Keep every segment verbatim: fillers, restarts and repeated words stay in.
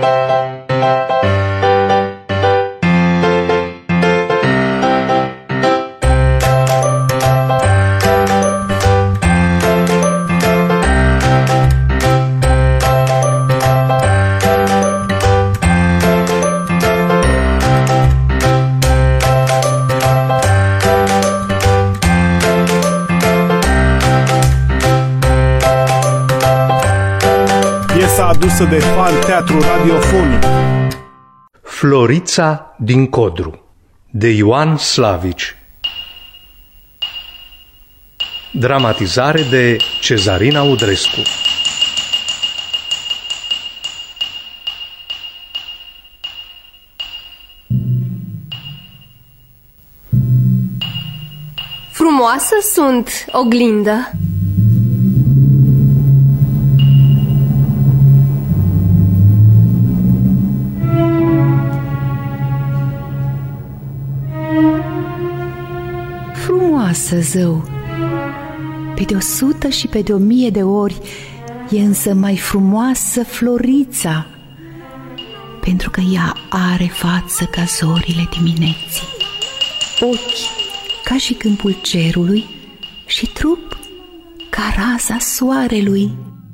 Adusă de fan teatru radiofonic. Florița din Codru de Ioan Slavici. Dramatizare de Cezarina Udrescu. Frumoasă sunt, oglindă. Frumoasă, zău, pe de o sută și pe de o mie de ori e însă mai frumoasă Florița, pentru că ea are față ca zorile dimineții, ochi ca și câmpul cerului și trup ca raza soarelui.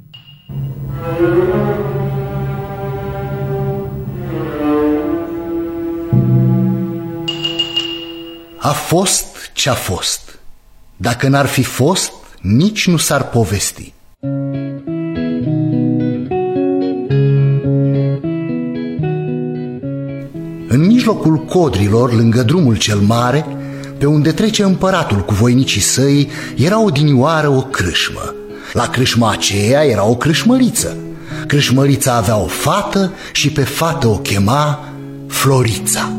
A fost ce-a fost. Dacă n-ar fi fost, nici nu s-ar povesti. În mijlocul codrilor, lângă drumul cel mare, pe unde trece împăratul cu voinicii săi, era odinioară o crâșmă. La crâșma aceea era o crâșmăriță. Crâșmărița avea o fată și pe fată o chema Florița.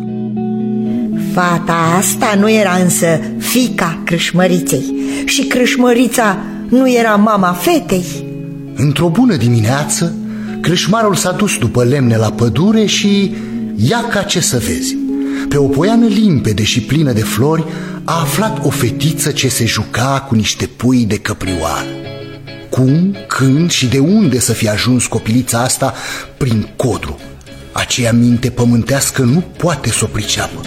Fata asta nu era însă fiica crâșmăriței și crâșmărița nu era mama fetei. Într-o bună dimineață, crâșmarul s-a dus după lemne la pădure și ia ca ce să vezi. Pe o poiană limpede și plină de flori a aflat o fetiță ce se juca cu niște pui de căprioară. Cum, când și de unde să fie ajuns copilița asta prin Codru? Aceea minte pământească nu poate să o priceapă.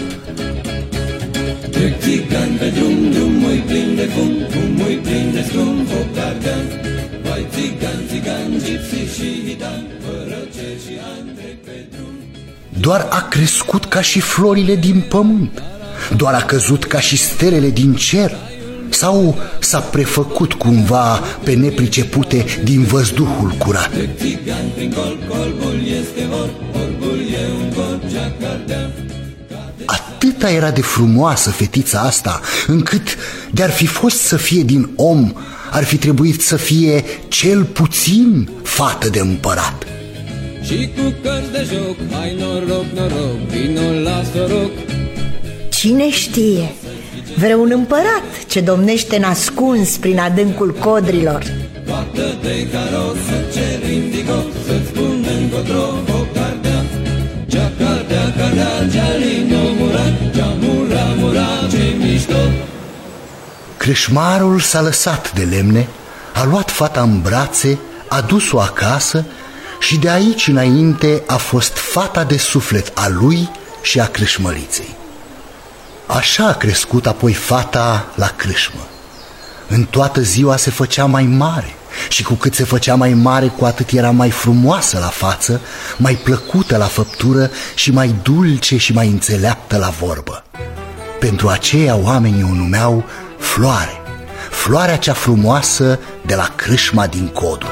Trec țigani pe drum, drumul-i plin de fum, fumul-i plin de scrum, foc ardean. Vai țigani, țigani, gipsi și hitan, fără cer și ani trec pe drum. Doar a crescut ca și florile din pământ, doar a căzut ca și stelele din cer, sau s-a prefăcut cumva pe nepricepute din văzduhul curat. Trec țigani prin colb, colbul este orb, orbul e un corp jacardean. Atâta era de frumoasă fetița asta, încât de-ar fi fost să fie din om, ar fi trebuit să fie cel puțin fată de împărat. Și cu cărți de joc, hai noroc, noroc, vino la soroc. Cine știe, vreun împărat ce domnește nascuns prin adâncul codrilor. Poartă-te caros, să cer indigo, să-ți spun încotro, foc ardea. Cea-cardea, cardea, cea-lino mura, cea-mura, mura, ce mișto. Creșmarul s-a lăsat de lemne, a luat fata în brațe, a dus-o acasă și de aici înainte a fost fata de suflet a lui și a crâșmăriței. Așa a crescut apoi fata la crâșmă. În toată ziua se făcea mai mare și cu cât se făcea mai mare, cu atât era mai frumoasă la față, mai plăcută la făptură și mai dulce și mai înțeleaptă la vorbă. Pentru aceea oamenii o numeau Floare, floarea cea frumoasă de la crâșma din Codru.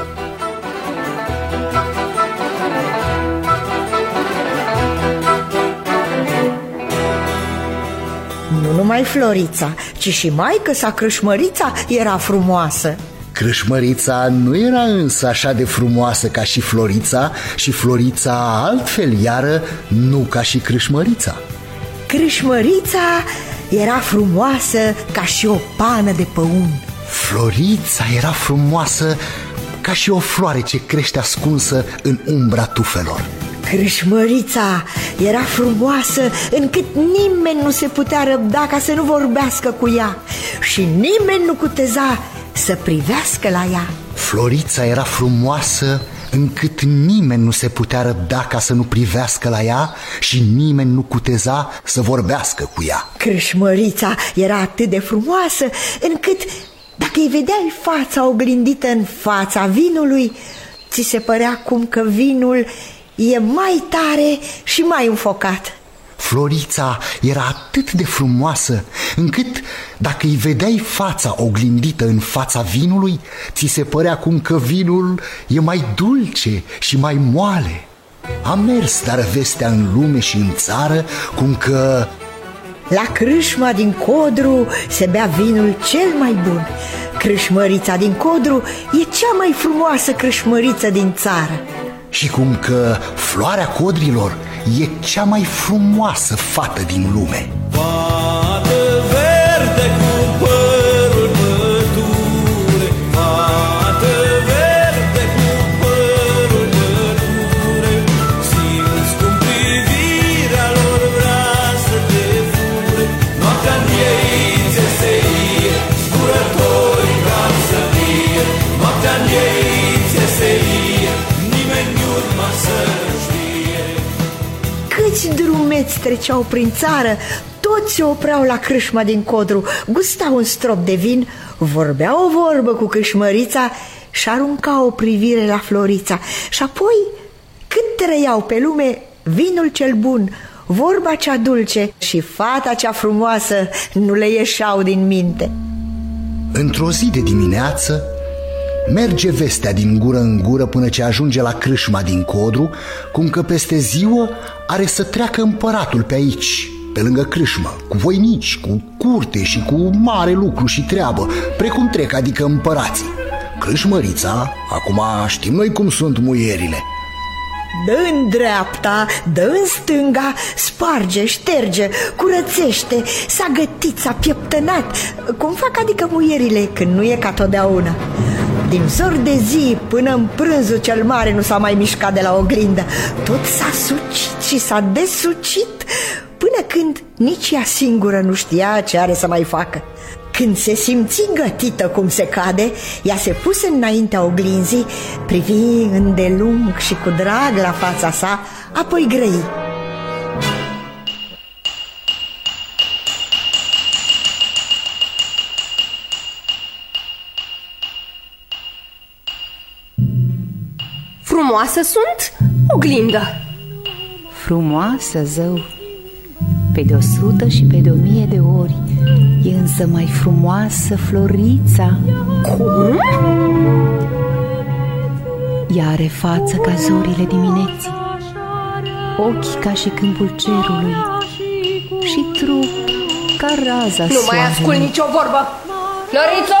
Nu numai Florița, ci și maică-sa Crâșmărița era frumoasă. Crâșmărița nu era însă așa de frumoasă ca și Florița și Florița altfel iară nu ca și Crâșmărița. Crâșmărița era frumoasă ca și o pană de păun. Florița era frumoasă ca și o floare ce crește ascunsă în umbra tufelor. Crâșmărița era frumoasă încât nimeni nu se putea răbda ca să nu vorbească cu ea și nimeni nu cuteza să privească la ea. Florița era frumoasă încât nimeni nu se putea răbda ca să nu privească la ea și nimeni nu cuteza să vorbească cu ea. Crâșmărița era atât de frumoasă încât dacă îi vedeai fața oglindită în fața vinului, ți se părea cum că vinul e mai tare și mai înfocat. Florița era atât de frumoasă încât dacă îi vedeai fața oglindită în fața vinului, ți se părea cum că vinul e mai dulce și mai moale. A mers dar vestea în lume și în țară cum că la crâșma din Codru se bea vinul cel mai bun. Crâșmărița din Codru e cea mai frumoasă crâșmăriță din țară. Și cum că floarea codrilor e cea mai frumoasă fată din lume. Fată verde cu părul pădure, fată verde cu părul pădure, simți cum privirea lor vrea să te fure. Noaptea-n ei ți seie, zburători ca să fie. Noaptea-n ei ți seie, nimeni n-urma să știe. Câți drumeți treceau prin țară, toți se opreau la crâșma din Codru, gustau un strop de vin, vorbeau o vorbă cu crâșmărița și aruncau o privire la Florița. Și apoi, cât trăiau pe lume, vinul cel bun, vorba cea dulce și fata cea frumoasă nu le ieșeau din minte. Într-o zi de dimineață merge vestea din gură în gură până ce ajunge la crâșma din Codru, cum că peste ziua are să treacă împăratul pe aici, pe lângă crâșmă, cu voinici, cu curte și cu mare lucru și treabă, precum trec, adică împărații. Crâșmărița, acum știm noi cum sunt muierile, dă în dreapta, dă în stânga, sparge, șterge, curățește, s-a gătit, s-a pieptănat, cum fac adică muierile când nu e ca totdeauna. Din zor de zi până în prânzul cel mare nu s-a mai mișcat de la oglindă. Tot s-a sucit și s-a desucit până când nici ea singură nu știa ce are să mai facă. Când se simți gătită cum se cade, ea se puse înaintea oglinzii, privi îndelung și cu drag la fața sa, apoi grăi: Frumoasă sunt, oglindă. Frumoasă, zău, pe de o sută și pe de o mie de ori, e însă mai frumoasă Florița. Cum? Ea are față ca zorile dimineții, ochi ca și câmpul cerului și trup ca raza soarelui. Nu mai ascult nicio vorbă. Florițo!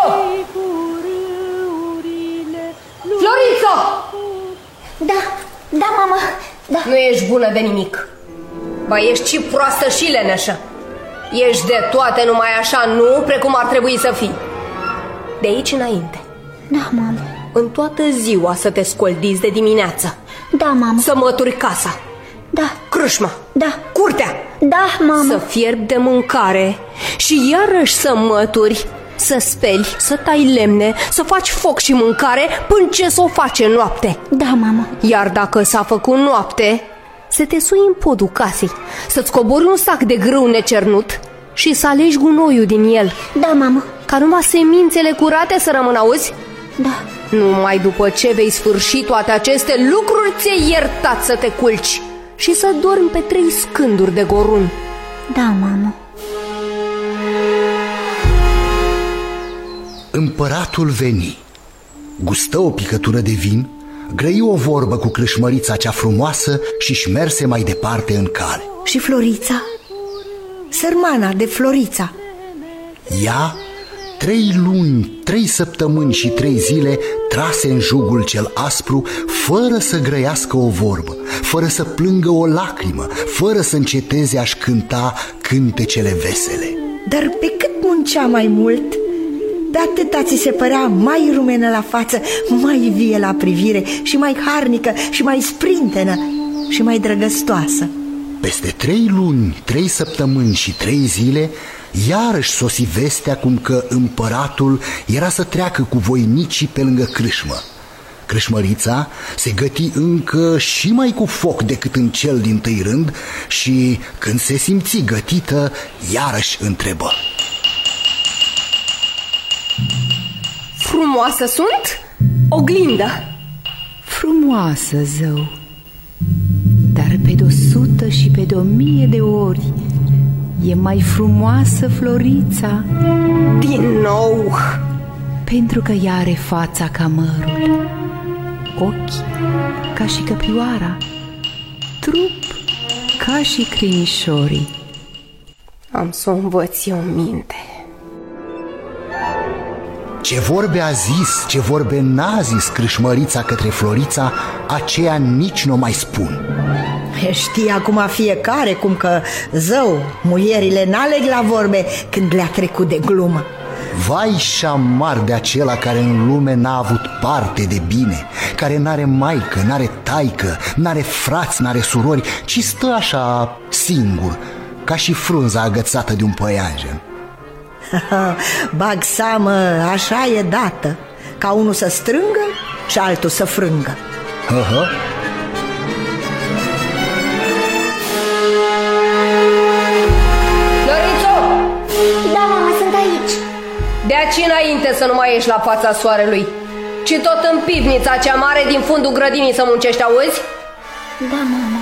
Florițo! Da, da, mama, da. Nu ești bună de nimic. Ba, ești și proastă și leneșă. Ești de toate numai așa, nu precum ar trebui să fii. De aici înainte. Da, mama. În toată ziua să te scoldiți de dimineață. Da, mama. Să mături casa. Da. Crâșma. Da. Curtea. Da, mama. Să fierbi de mâncare și iarăși să mături, să speli, să tai lemne, să faci foc și mâncare până ce s-o face noapte. Da, mama. Iar dacă s-a făcut noapte, să te sui în podul casei, să-ți cobori un sac de grâu necernut și să alegi gunoiul din el. Da, mama. Ca numai semințele curate să rămână, auzi? Da. Numai după ce vei sfârși toate aceste lucruri, ți-e iertat să te culci și să dormi pe trei scânduri de gorun. Da, mama. Împăratul veni, gustă o picătură de vin, grăi o vorbă cu crâșmărița cea frumoasă și-și merse mai departe în cale. Și Florița, sărmana de Florița, ea, trei luni, trei săptămâni și trei zile trase în jugul cel aspru, fără să grăiască o vorbă, fără să plângă o lacrimă, fără să înceteze a-și cânta cântecele vesele. dar pe cât muncea mai mult, de atâta ți se părea mai rumenă la față, mai vie la privire și mai harnică și mai sprintenă și mai drăgăstoasă. Peste trei luni, trei săptămâni și trei zile, iarăși sosi vestea cum că împăratul era să treacă cu voinicii pe lângă crâșmă. Crâșmărița se găti încă și mai cu foc decât în cel dintâi rând și, când se simți gătită, iarăși întrebă: Frumoasă sunt? Oglindă! Frumoasă, zău, dar pe de-o sută și pe de-o mie de ori e mai frumoasă Florița. Din nou! Pentru că ea are fața ca mărul, ochi ca și căprioara, trup ca și crinișorii. Am să o învăț eu minte. Ce vorbe a zis, ce vorbe n-a zis Crâșmărița către Florița, aceea nici nu mai spun. Știe acum fiecare cum că, zău, muierile n-aleg la vorbe când le-a trecut de glumă. Vai șamar de acela care în lume n-a avut parte de bine, care n-are maică, n-are taică, n-are frați, n-are surori, ci stă așa singur, ca și frunza agățată de un păianjen. Bag seamă, așa e dată, ca unul să strângă și altul să frângă. Aha. Florițo! Da, mama, sunt aici. De aici înainte să nu mai ieși la fața soarelui, ci tot în pivnița cea mare din fundul grădinii să muncești, auzi? Da, mama.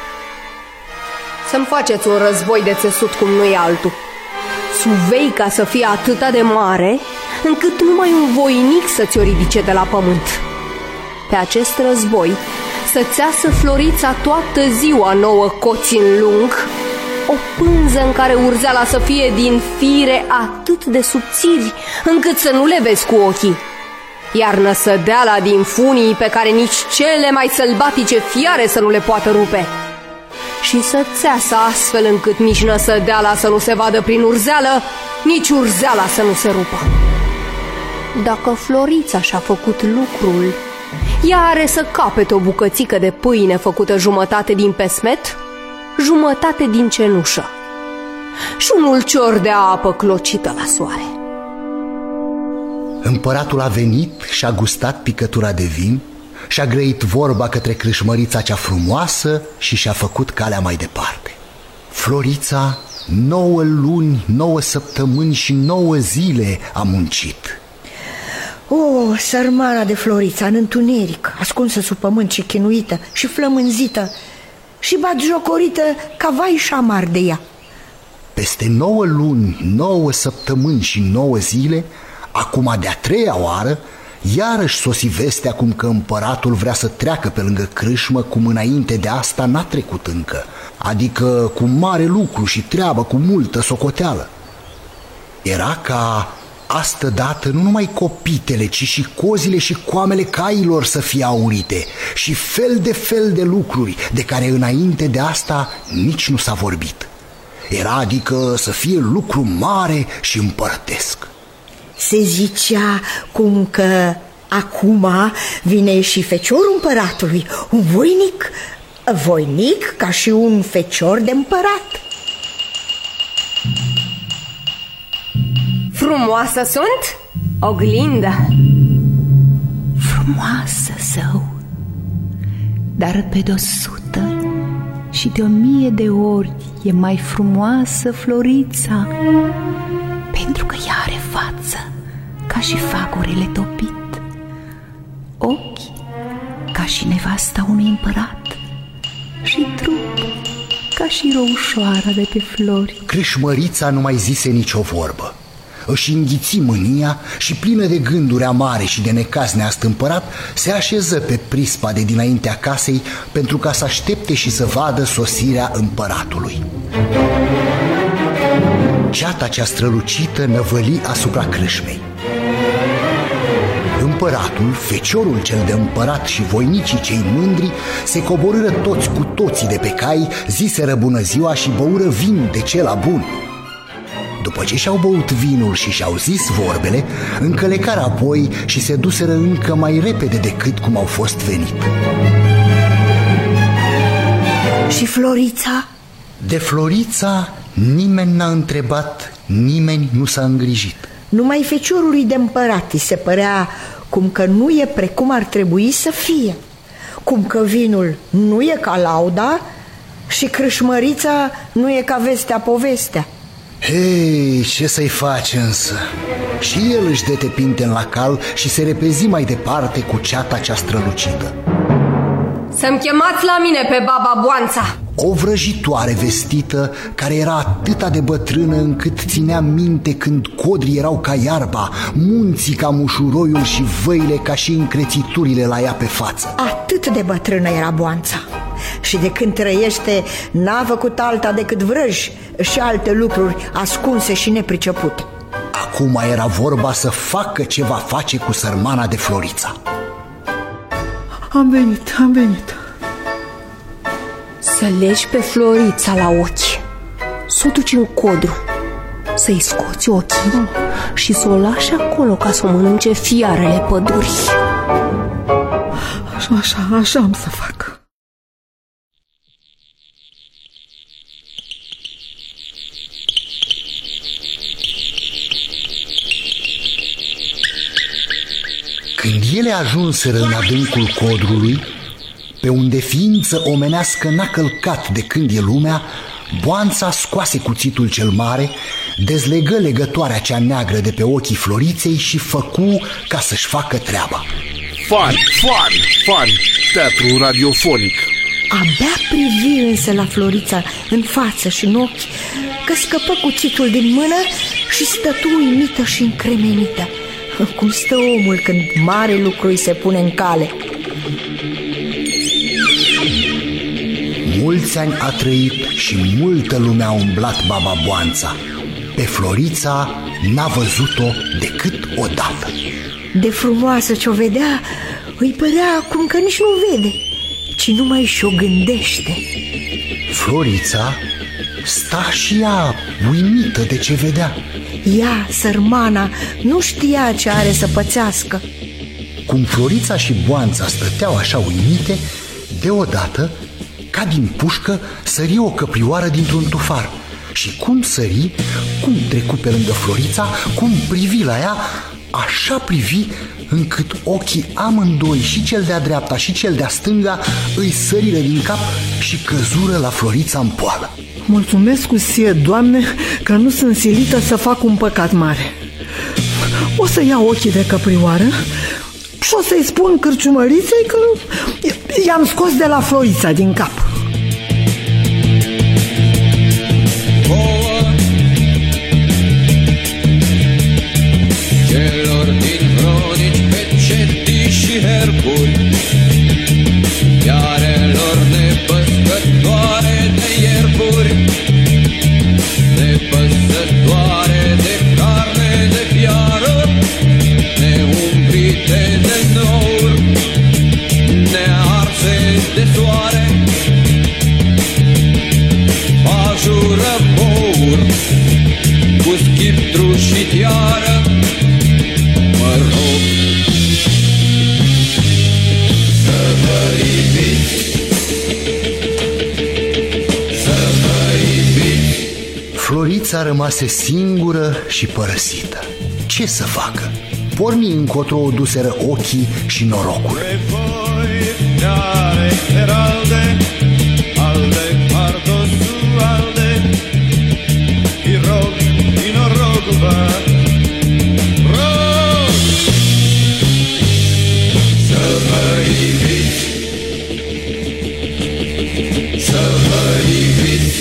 Să-mi faceți un război de țesut cum nu e altul. Suvei ca să fie atâta de mare încât numai un voinic să ți-o ridice de la pământ. Pe acest război să-ți iasă Florița toată ziua nouă coți în lung, o pânză în care urzeala să fie din fire atât de subțiri încât să nu le vezi cu ochii, iar năsădeala din funii pe care nici cele mai sălbatice fiare să nu le poată rupe, și să-ți iasă astfel încât nici năsădeala să nu se vadă prin urzeală, nici urzeala să nu se rupă. Dacă Florița și-a făcut lucrul, ea are să capete o bucățică de pâine făcută jumătate din pesmet, jumătate din cenușă și un ulcior de apă clocită la soare. Împăratul a venit și-a gustat picătura de vin, și-a grăit vorba către Crâșmărița cea frumoasă și și-a făcut calea mai departe. Florița nouă luni, nouă săptămâni și nouă zile a muncit. O, sărmana de Florița, în întuneric, ascunsă sub pământ și chinuită și flămânzită și batjocorită ca vai șamar de ea. Peste nouă luni, nouă săptămâni și nouă zile, acum de-a treia oară, iarăși sosi vestea cum că împăratul vrea să treacă pe lângă crâșmă cum înainte de asta n-a trecut încă, adică cu mare lucru și treabă cu multă socoteală. Era ca astă dată nu numai copitele, ci și cozile și coamele cailor să fie aurite și fel de fel de lucruri de care înainte de asta nici nu s-a vorbit. Era adică să fie lucru mare și împărătesc. Se zicea cum că acum vine și feciorul împăratului, un voinic, voinic ca și un fecior de împărat. Frumoasă sunt? Oglindă! Frumoasă, zău, dar pe de-o sută și de o mie de ori e mai frumoasă Florița, pentru că ea are față ca și fagurile topit, ochi ca și nevasta unui împărat și trup ca și roușoara de pe flori. Crâșmărița nu mai zise nicio vorbă. Își înghiți mânia și, plină de gânduri amare și de necaz neastâmpărat, se așeză pe prispa de dinaintea casei pentru ca să aștepte și să vadă sosirea împăratului. Ceata cea strălucită năvăli asupra crâșmei. Împăratul, feciorul cel de împărat și voinicii cei mândri se coborâră toți cu toții de pe cai, ziseră bună ziua și băură vin de cela bun. După ce și-au băut vinul și și-au zis vorbele, încălecară apoi și se duseră încă mai repede decât cum au fost venit. Și Florița? De Florița nimeni n-a întrebat, nimeni nu s-a îngrijit. Numai feciorului de împărat îi se părea cum că nu e precum ar trebui să fie, cum că vinul nu e ca lauda și crâșmărița nu e ca vestea povestea. Hei, ce să-i faci însă? Și el își dete pinte la cal și se repezi mai departe cu ceata cea strălucită. Să-mi chemați la mine pe baba Boanța. O vrăjitoare vestită, care era atâta de bătrână încât ținea minte când codrii erau ca iarba, munții ca mușuroiul și văile ca și încrețiturile la ea pe față. Atât de bătrână era Boanța. Și de când trăiește, n-a făcut alta decât vrăji și alte lucruri ascunse și nepricepute. Acum era vorba să facă ce va face cu sărmana de Florița. Am venit, am venit. Să legi pe Florița la ochi, să o duci în codru, să-i scoți ochii și să o lași acolo ca să o mănânce fiarele pădurii. Așa, așa, așa am să fac. Când ele ajunseră în adâncul codrului, pe unde ființă omenească n-a călcat de când e lumea, Boanța scoase cuțitul cel mare, dezlegă legătoarea cea neagră de pe ochii Floriței și făcu ca să-și facă treaba. Fan, fan, fan, teatru radiofonic. Abia privi însă la Florița în față și în ochi, că scăpă cuțitul din mână și stătu uimită și încremenită, cum stă omul când mare lucru îi se pune în cale. Mulți ani a trăit și multă lume a umblat baba Boanța. Pe Florița n-a văzut-o decât odată. De frumoasă ce-o vedea, îi părea cum că nici nu vede, ci numai și-o gândește. Florița sta și ea uimită de ce vedea. Ea, sărmana, nu știa ce are să pățească. Cum Florița și Boanța stăteau așa uimite, deodată, ca din pușcă, sări o căprioară dintr-un tufar. Și cum sări, cum trecu pe lângă Florița, cum privi la ea, așa privi încât ochii amândoi, și cel de-a dreapta și cel de-a stânga, îi săriră din cap și căzură la Florița în poală. Mulțumesc cu sie, Doamne, că nu sunt silită să fac un păcat mare. O să iau ochii de căprioară și o să-i spun cârciumăriței că i-am scos de la Florița din cap. Celor din Vronici, Pecetii și Hercuri, iarelor nepăscătoare de iercuri, nepăsătoare de carne de piară, neumbrite de nouri, nearse de soare, pajură bour, cu schiptru și tiară. Mă rog să vă iubiți, să vă iubiți. Florița rămase singură și părăsită. Ce să facă? Porni încotro o duseră ochii și norocul. Pe voi, fiare heralde, alde, pardosu, alde, i rog, i noroc vă. Să vă iubiți, să vă iubiți.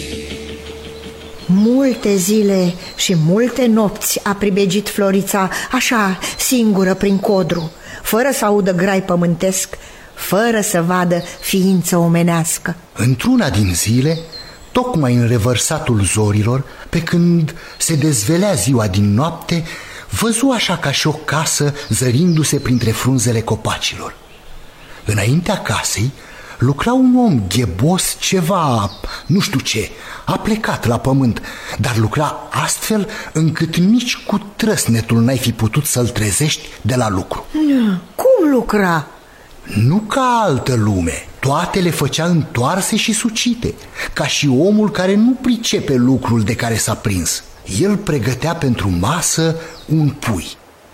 Multe zile și multe nopți a pribegit Florița așa, singură prin codru, fără să audă grai pământesc, fără să vadă ființă omenească. Într-una din zile, tocmai în revărsatul zorilor, pe când se dezvelea ziua din noapte, văzu așa ca și o casă zărindu-se printre frunzele copacilor. Înaintea casei lucra un om ghebos, ceva, nu știu ce, a plecat la pământ, dar lucra astfel încât nici cu trăsnetul n-ai fi putut să-l trezești de la lucru. Cum lucra? Nu ca altă lume, toate le făcea întoarse și sucite, ca și omul care nu pricepe lucrul de care s-a prins. El pregătea pentru masă un pui,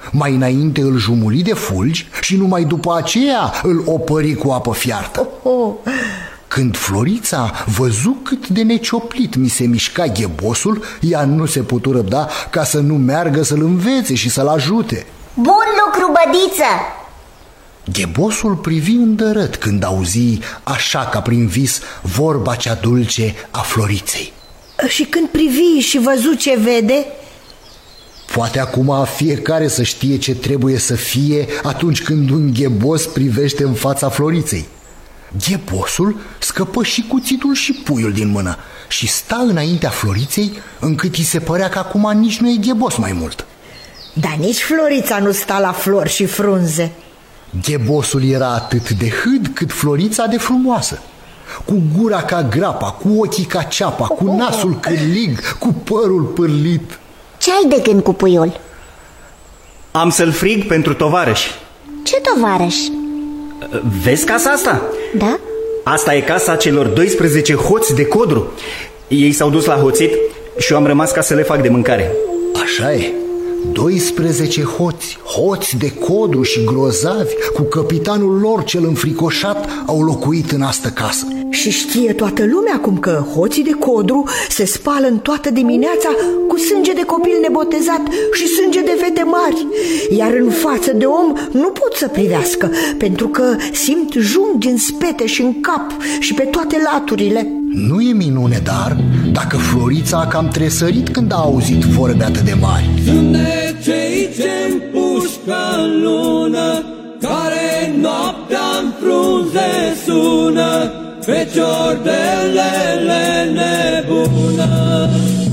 Mai înainte îl jumuli de fulgi și numai după aceea îl opări cu apă fiartă. Oh, oh. Când Florița văzu cât de necioplit mi se mișca ghebosul, ea nu se putu răbda ca să nu meargă să-l învețe și să-l ajute. Bun lucru, bădiță! Ghebosul privi îndărât când auzi, așa ca prin vis, vorba cea dulce a Floriței. Și când privi și văzu ce vede? Poate acum fiecare să știe ce trebuie să fie atunci când un ghebos privește în fața Floriței. Ghebosul scăpă și cuțitul și puiul din mână și sta înaintea Floriței, încât îi se părea că acum nici nu e ghebos mai mult. Dar nici Florița nu sta la flori și frunze. Ghebosul era atât de hâd cât Florița de frumoasă, cu gura ca grapa, cu ochii ca ceapa, cu nasul cârlig, cu părul pârlit. Ce ai de gând cu puiul? Am să-l frig pentru tovarăși. Ce tovarăși? Vezi casa asta? Da? Asta e casa celor doisprezece hoți de codru. Ei s-au dus la hoțit și eu am rămas ca să le fac de mâncare. Așa e. doisprezece hoți, hoți de codru și grozavi, cu căpitanul lor cel înfricoșat, au locuit în astă casă. Și știe toată lumea cum că hoții de codru se spală în toată dimineața cu sânge de copil nebotezat și sânge de fete mari, iar în față de om nu pot să privească, pentru că simt jungi în spete și în cap și pe toate laturile. Nu e minune, dar dacă Florița a cam tresărit când a auzit vorbe atât de mari. Sunt de cei ce-mi pușcă în lună, care noaptea-n frunze sună, fecioardelele nebună.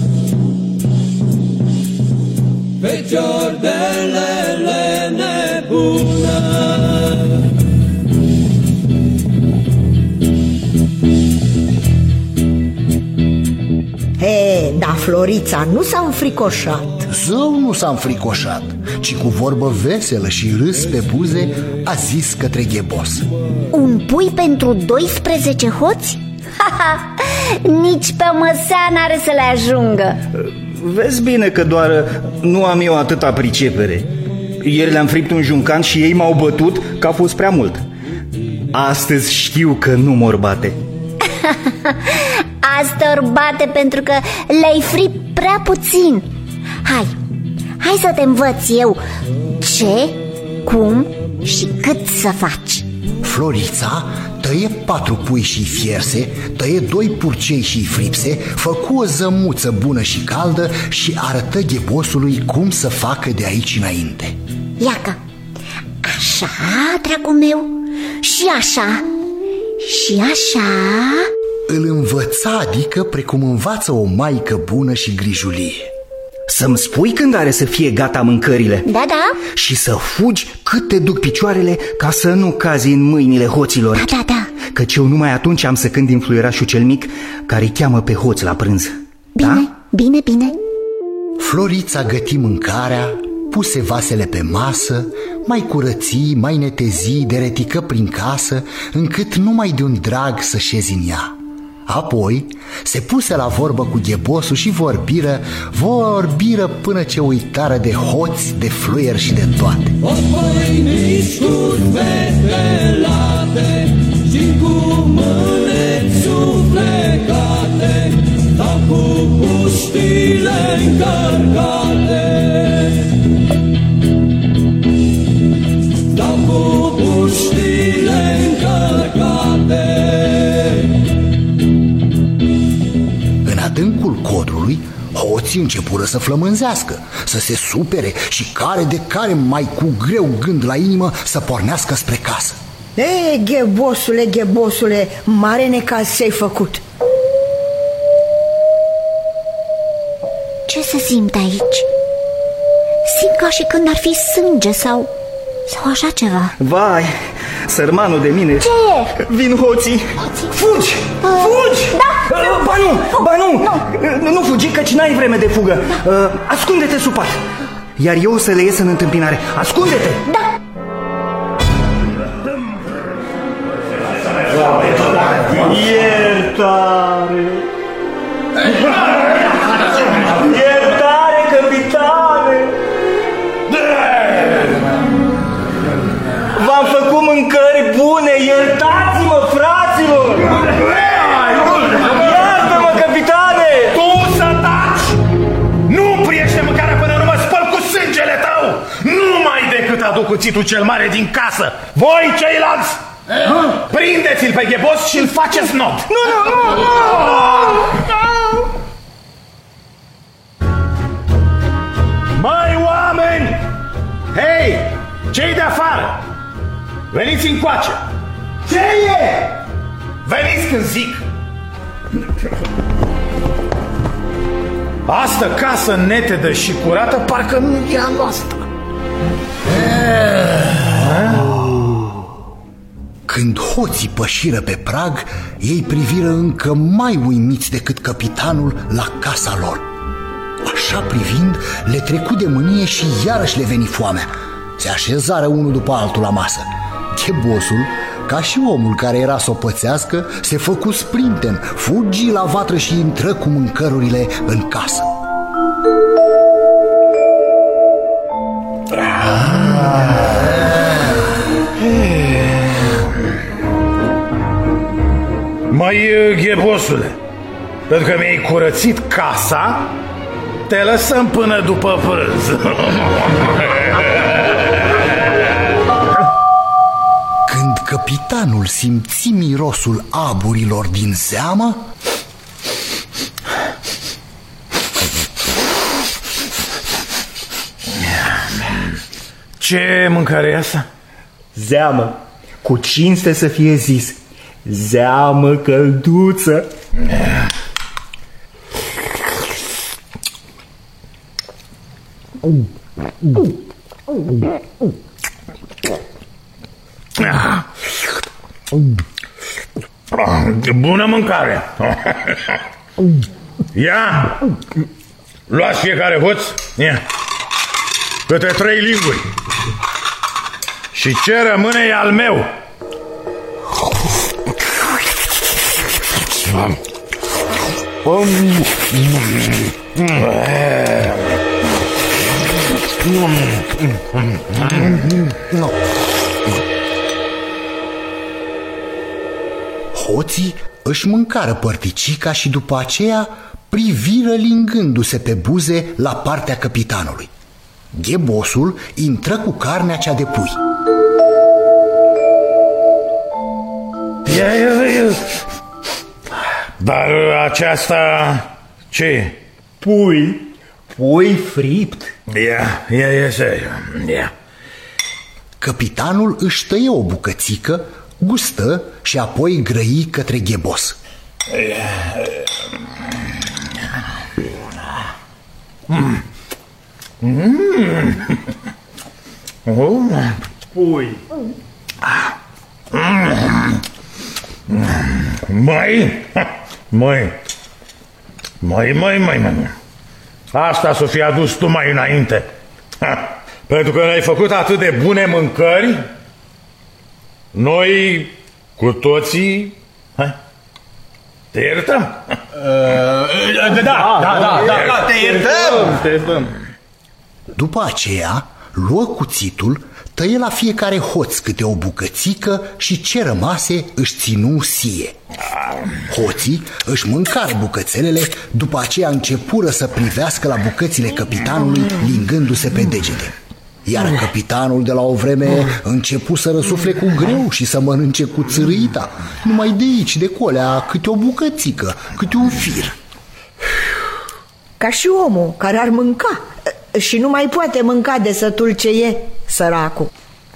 Fecioardelele nebună. He, dar Florița nu s-a înfricoșat. Zău nu s-a înfricoșat, ci cu vorbă veselă și râs pe buze a zis către ghebos. Un pui pentru doisprezece hoți? Nici pe măsea n-are să le ajungă. Vezi bine că doar nu am eu atâta pricepere. Ieri le-am fript un juncan și ei m-au bătut că a fost prea mult. Astăzi știu că nu mor bate. Asta ori bate pentru că le-ai fript prea puțin. Hai, hai să te învăț eu ce, cum și cât să faci. Florița tăie patru pui și fierse, tăie doi purcei și fripse, făcu o zămuță bună și caldă și arătă ghebosului cum să facă de aici înainte. Iacă, așa, dragul meu, și așa, și așa. Îl învăța, adică precum învață o maică bună și grijulie. Să-mi spui când are să fie gata mâncările. Da, da. Și să fugi cât te duc picioarele, ca să nu cazi în mâinile hoților. Da, da, da. Căci eu numai atunci am să cânt din fluierașul cel mic, care-i cheamă pe hoți la prânz. Bine, da? bine, bine. Florița găti mâncarea, puse vasele pe masă, mai curății, mai netezii, deretică prin casă, încât numai de un drag să șezi în ea. Apoi se puse la vorbă cu ghebosul și vorbiră, vorbiră până ce uitară de hoți, de fluier și de toate. O păinici cu fetelate și cu mâneți suflecate, stau cu puștile încărcate. Stau cu puștile încărcate. În adâncul codrului, hoții începură să flămânzească, să se supere și care de care mai cu greu gând la inimă să pornească spre casă. E, ghebosule, ghebosule, mare necaz ți-ai făcut. Ce să simt aici? Simt ca și când ar fi sânge sau... sau așa ceva. Vai, sărmanul de mine. Ce e? Vin hoții. Hoții? Fugi! Uh, Fugi! Da! Uh, ba nu, ba nu! Nu, nu fugi, căci n-ai vreme de fugă. Da. Uh, ascunde-te sub pat. Iar eu o să le ies în întâmpinare. Ascunde-te! Da! Iertare! Iertare, capitane! cuțitul cel mare din casă. Voi ceilalți, prindeți-l pe ghebos și îl faceți not. Nu, nu, nu, nu. Măi, oameni! Hei, cei de afară, veniți încoace. Ce e? Veniți când zic. Asta casă netedă și curată parcă nu e a noastră. Când hoții pășiră pe prag, ei priviră încă mai uimiți decât căpitanul la casa lor. Așa privind, le trecu de mânie și iarăși le veni foamea. Se așezară unul după altul la masă. Ghebosul, ca și omul care era să o pățească, se făcu sprinten, fugi la vatră și intră cu mâncărurile în casă. Măi, ghebosule, pentru că mi-ai curățit casa, te lăsăm până după prânz. Când căpitanul simți mirosul aburilor din zeamă, ce mâncare e asta? Zeamă, cu cinste să fie zis. Zeamă călduță. Bună mâncare. Ia, luați fiecare hoț, ia, câte trei linguri. Și ce rămâne e al meu. Hoții își mâncară părticica și după aceea priviră lingându-se pe buze la partea căpitanului. Ghebosul intră cu carnea cea de pui. Ia, ia, ia. Dar aceasta ce e? Pui, pui fript. Ia, ia, ia, ia. Căpitanul își tăie o bucățică, gustă și apoi grăi către ghebos. Mm. Mm. Oh. Pui. Mm. Măi, măi, măi, măi, măi, măi. Asta s-o fi adus tu mai înainte. Ha. Pentru că ne-ai făcut atât de bune mâncări, noi cu toții, ha? Te iertăm. Uh, da, da, da, da, da, da, te iertăm. Te iertăm. După aceea, luă cuțitul, tăie la fiecare hoț câte o bucățică și ce rămase își ținu sie. Hoții își mâncară bucățelele, după aceea începură să privească la bucățile căpitanului, lingându-se pe degete. Iar căpitanul de la o vreme începu să răsufle cu greu și să mănânce cu țârâita, numai de aici, de colea, câte o bucățică, câte un fir. Ca și omul care ar mânca și nu mai poate mânca de sătul ce e, săracul.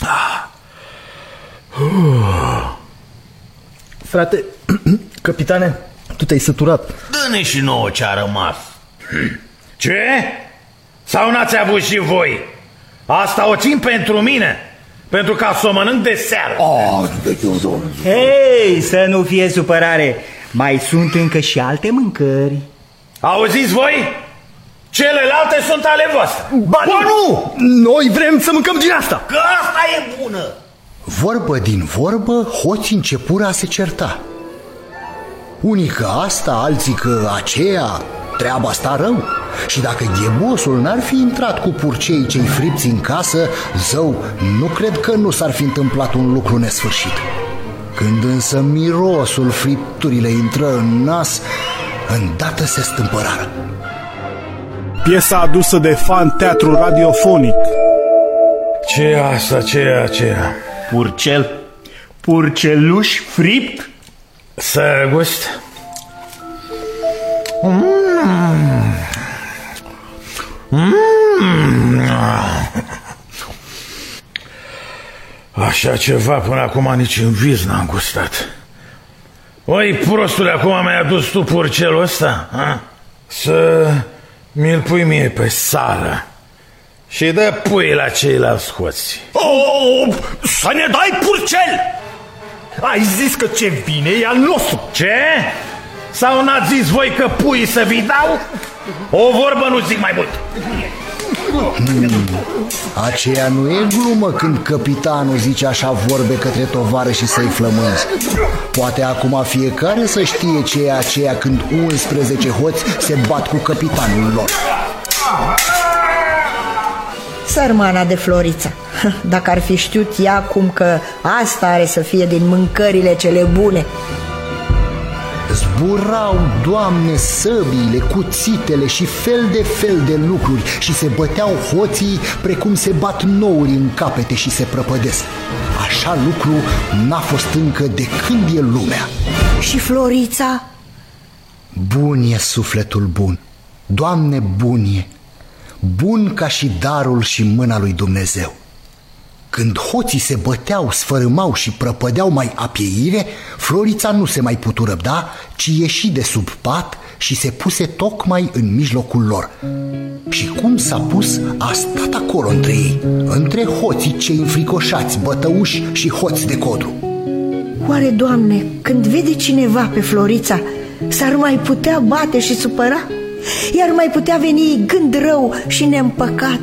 Frate, capitane, tu te-ai săturat. Dă-ne și nouă ce-a rămas. Ce? Sau n-ați avut și voi? Asta o țin pentru mine, pentru ca să o mănânc de seară. Oh, hei, să nu fie supărare. Mai sunt încă și alte mâncări. Auziți voi? Celelalte sunt ale voastre. Ba nu! Noi vrem să mâncăm din asta. Că asta e bună. Vorbă din vorbă, hoții începură a se certa. Unii că asta, alții că aceea, treaba sta rău. Și dacă ghebosul n-ar fi intrat cu purceii cei fripți în casă, zău, nu cred că nu s-ar fi întâmplat un lucru nesfârșit. Când însă mirosul fripturile intră în nas, îndată se stâmpărară. Piesa adusă de fan teatru radiofonic. Ce e asta? Ce e aceea? Purcel. Purceluș fript. Să gust. Mm. Mm. Așa ceva până acum nici în vis n-am gustat. Oi, prostule, acum mi-ai adus tu purcelul ăsta? Ha? Să mi-l pui mie pe sală și dă pui la ceilalți hoți. Oh, să ne dai purcel! Ai zis că ce vine e al nostru. Ce? Sau n-ați zis voi că pui să vi dau? O vorbă nu zic mai mult. Hmm. Aceea nu e glumă când capitanul zice așa vorbe către tovară și să-i flămânzi. Poate acum fiecare să știe ce e aceea când unsprezece hoți se bat cu capitanul lor. Sărmana de Florița, dacă ar fi știut ea cum că asta are să fie din mâncările cele bune. Zburau, Doamne, săbiile, cuțitele și fel de fel de lucruri și se băteau hoții precum se bat nouri în capete și se prăpădesc. Așa lucru n-a fost încă de când e lumea. Și Florița? Bun e sufletul bun, Doamne, bun e, bun ca și darul și mâna lui Dumnezeu. Când hoții se băteau, sfărâmau și prăpădeau mai apieire, Florița nu se mai putu răbda, ci ieși de sub pat și se puse tocmai în mijlocul lor. Și cum s-a pus, a stat acolo între ei, între hoții cei înfricoșați, bătăuși și hoți de codru. Oare, Doamne, când vede cineva pe Florița, s-ar mai putea bate și supăra? Iar mai putea veni gând rău și neîmpăcat?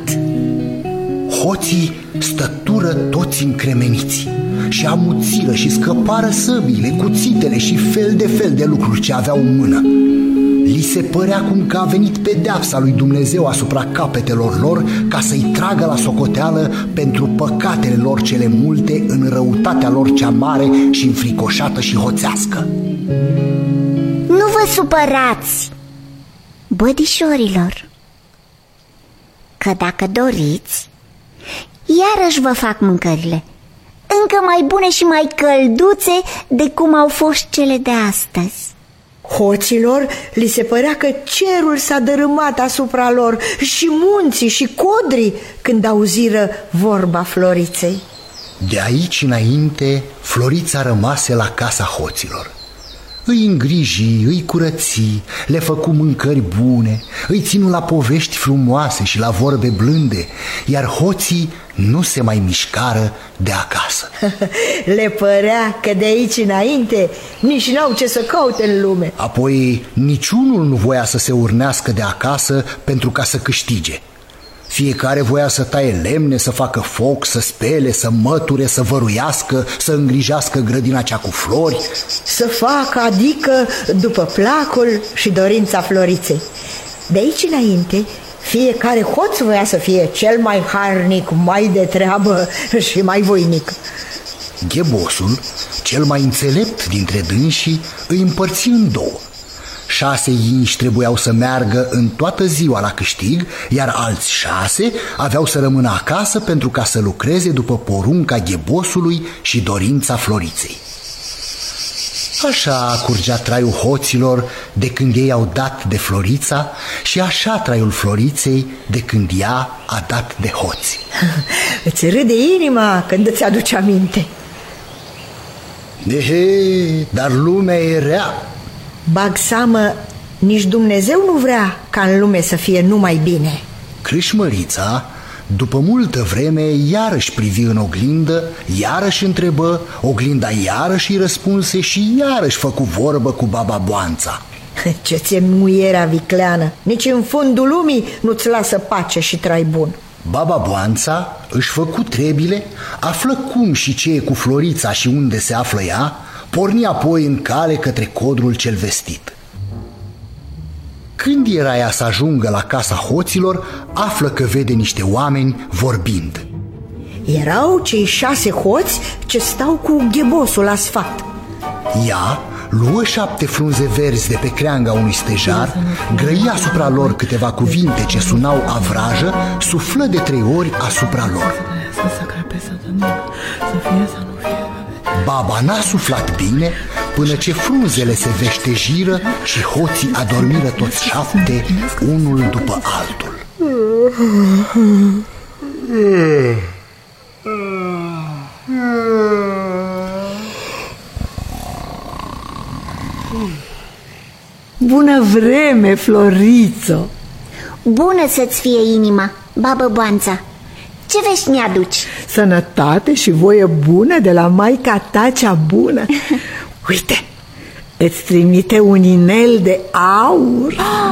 Hoții stătură toți încremeniți și amuțiră și scăpară săbiile, cuțitele și fel de fel de lucruri ce aveau în mână. Li se părea cum că a venit pedeapsa lui Dumnezeu asupra capetelor lor ca să-i tragă la socoteală pentru păcatele lor cele multe în răutatea lor cea mare și înfricoșată și hoțească. Nu vă supărați, bădișorilor, că dacă doriți, iarăși vă fac mâncările, încă mai bune și mai călduțe de cum au fost cele de astăzi. Hoților li se părea că cerul s-a dărâmat asupra lor și munții și codrii când auziră vorba Floriței. De aici înainte, Florița rămase la casa hoților. Îi îngriji, îi curăți, le făcu mâncări bune, îi ținu la povești frumoase și la vorbe blânde, iar hoții nu se mai mișcară de acasă. Le părea că de aici înainte nici n-au ce să caute în lume. Apoi niciunul nu voia să se urnească de acasă pentru ca să câștige. Fiecare voia să taie lemne, să facă foc, să spele, să măture, să văruiască, să îngrijească grădina cea cu flori. Să facă, adică, după placul și dorința Floriței. De aici înainte, fiecare hoț voia să fie cel mai harnic, mai de treabă și mai voinic. Ghebosul, cel mai înțelept dintre dânsii, îi împărți în două. Șase inși trebuiau să meargă în toată ziua la câștig, iar alți șase aveau să rămână acasă pentru ca să lucreze după porunca Ghebosului și dorința Floriței. Așa curgea traiul hoților de când ei au dat de Florița și așa traiul Floriței de când ea a dat de hoți. Îți râde inima când îți aduce aminte. Ehe, dar lumea e rea. Bag seamă, nici Dumnezeu nu vrea ca în lume să fie numai bine. Crișmărița, după multă vreme, iarăși privi în oglindă, iarăși întrebă, oglinda iarăși îi răspunse și iarăși făcu vorbă cu Baba Boanța. Ce-ți-e muierea vicleană, nici în fundul lumii nu-ți lasă pace și trai bun. Baba Boanța își făcu trebile, află cum și ce e cu Florița și unde se află ea, porni apoi în cale către codrul cel vestit. Când era ea să ajungă la casa hoților, află că vede niște oameni vorbind. Erau cei șase hoți ce stau cu ghebosul la sfat. Ea luă șapte frunze verzi de pe creanga unui stejar, grăi asupra lor câteva cuvinte ce sunau a vrajă, suflă de trei ori asupra lor. să crăpeze, să fie, să nu fie. Baba n-a suflat bine până ce frunzele se veștejiră și hoții adormiră toți șapte, unul după altul. Bună vreme, Florițo! Bună să-ți fie inima, babă Boanța. Ce vești mi-aduci? Sănătate și voie bună de la maica ta cea bună. Uite, îți trimite un inel de aur.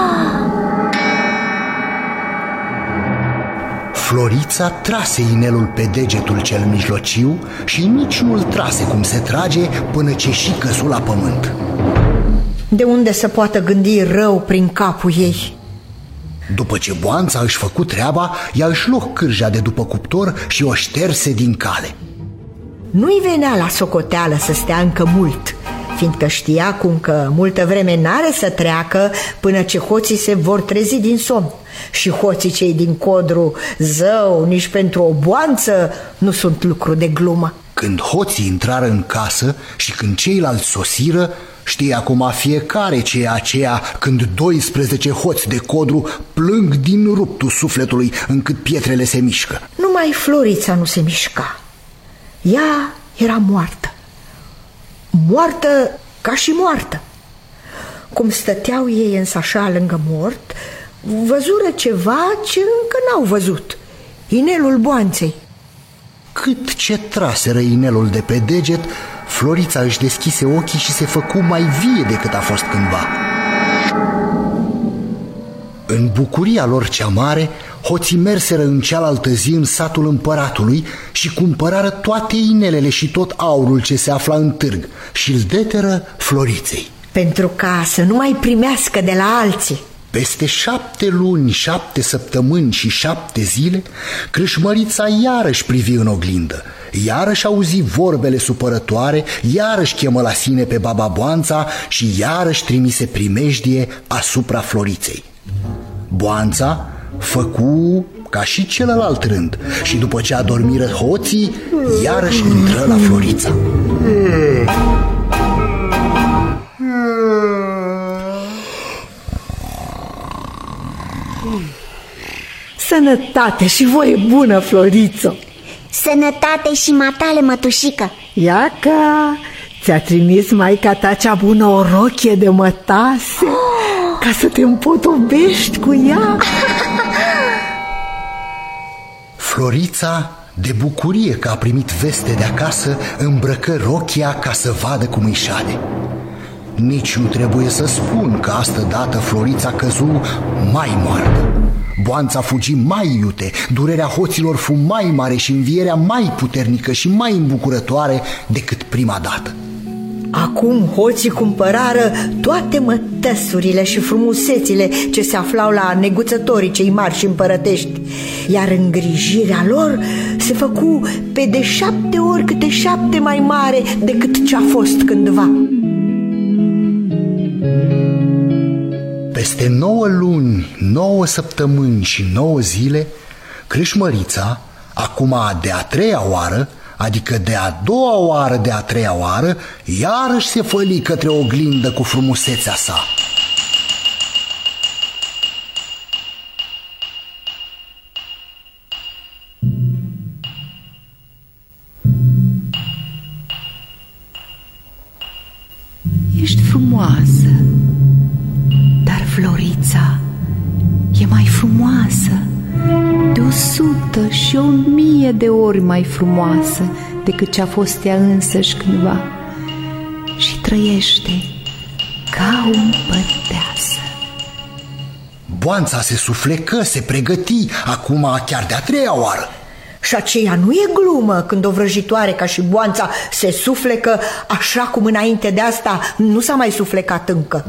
Florița trase inelul pe degetul cel mijlociu și nici nu-l trase cum se trage până ce și căzu la pământ. De unde să poată gândi rău prin capul ei? După ce Boanța își făcut treaba, ea își luă cârja de după cuptor și o șterse din cale. Nu-i venea la socoteală să stea încă mult, fiindcă știa cum că multă vreme n-are să treacă până ce hoții se vor trezi din somn. Și hoții cei din Codru, zău, nici pentru o boanță nu sunt lucru de glumă. Când hoții intrară în casă și când ceilalți sosiră, știe acum fiecare ce e aceea când doisprezece hoți de Codru plâng din ruptul sufletului încât pietrele se mișcă. Numai Florița nu se mișca. Ea era moartă. Moartă ca și moartă. Cum stăteau ei însă așa lângă mort, văzură ceva ce încă n-au văzut. Inelul Boanței. Cât ce traseră inelul de pe deget, Florița își deschise ochii și se făcu mai vie decât a fost cândva. În bucuria lor cea mare, hoții merseră în cealaltă zi în satul împăratului și cumpărară toate inelele și tot aurul ce se afla în târg și îl deteră Floriței. Pentru ca să nu mai primească de la alții. Peste șapte luni, șapte săptămâni și șapte zile, Crâșmărița iarăși privi în oglindă, iarăși auzi vorbele supărătoare, iarăși chemă la sine pe baba Boanța și iarăși trimise primejdie asupra Floriței. Boanța făcu ca și celălalt rând și după ce adormiră hoții, iarăși intră la Florița. Sănătate și voie bună, Florițo! Sănătate și matale, mătușică! Iaca, ți-a trimis maica ta cea bună o rochie de mătase oh! ca să te împodobești cu ea. Florița, de bucurie că a primit veste de acasă, îmbrăcă rochia ca să vadă cum îi șade. Nici nu trebuie să spun că astă dată Florița căzu mai moartă. Boanța fugi mai iute, durerea hoților fu mai mare și învierea mai puternică și mai îmbucurătoare decât prima dată. Acum hoții cumpărară toate mătăsurile și frumusețile ce se aflau la neguțătorii cei mari și împărătești, iar îngrijirea lor se făcu pe de șapte ori câte șapte mai mare decât ce a fost cândva. Peste nouă luni, nouă săptămâni și nouă zile, Crâșmărița, acum de a treia oară, adică de a doua oară de a treia oară, iarăși se făli către oglindă cu frumusețea sa. Ești frumoasă, dar Florița e mai frumoasă, de o sută și o mie de ori mai frumoasă decât ce a fost ea însăși cândva și trăiește ca o împărăteasă. Boanța se suflecă, se pregăti, acum chiar de-a treia oară. Și aceea nu e glumă când o vrăjitoare ca și Boanța se suflecă așa cum înainte de asta nu s-a mai suflecat încă.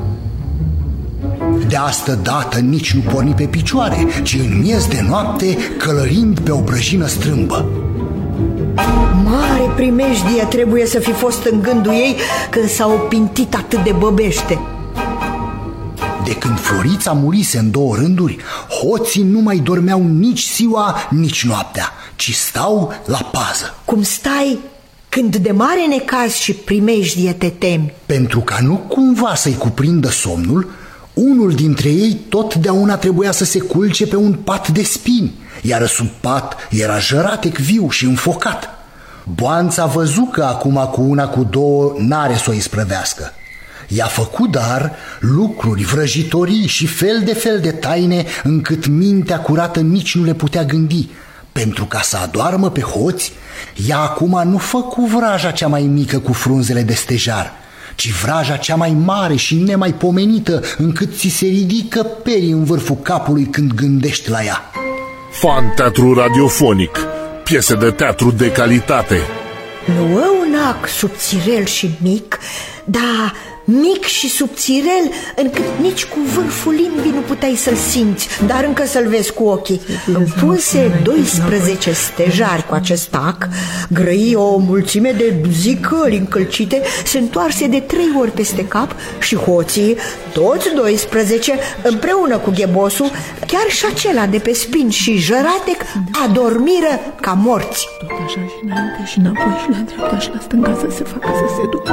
De astă dată nici nu porni pe picioare, ci în miez de noapte călărind pe o brăjină strâmbă. Mare primejdie trebuie să fi fost în gândul ei când s-a opintit atât de băbește. De când Florița murise în două rânduri, hoții nu mai dormeau nici ziua, nici noaptea, ci stau la pază. Cum stai când de mare necaz și primejdie te temi? Pentru ca nu cumva să-i cuprindă somnul, unul dintre ei totdeauna trebuia să se culce pe un pat de spini, iar sub pat era jăratec viu și înfocat. Boanța a văzut că acum cu una cu două n-are să o isprăvească. I-a făcut dar lucruri, vrăjitorii și fel de fel de taine încât mintea curată nici nu le putea gândi. Pentru ca să adoarmă pe hoți, ea acum nu făcu vraja cea mai mică cu frunzele de stejar, ci vraja cea mai mare și nemaipomenită, încât ți se ridică perii în vârful capului când gândești la ea. Fan teatru radiofonic, piese de teatru de calitate. Nu un ac subțirel și mic, dar mic și subțirel încât nici cu vârful limbii nu puteai să-l simți, dar încă să-l vezi cu ochii. Puse doisprezece stejari cu acest ac, grăi o mulțime de zicări încălcite, se întoarse de trei ori peste cap și hoții, toți doisprezece, împreună cu ghebosul, chiar și acela de pe spin și jăratec, adormiră ca morți. Tot așa și înainte și înapoi și la dreapta și la stânga să se facă să se ducă.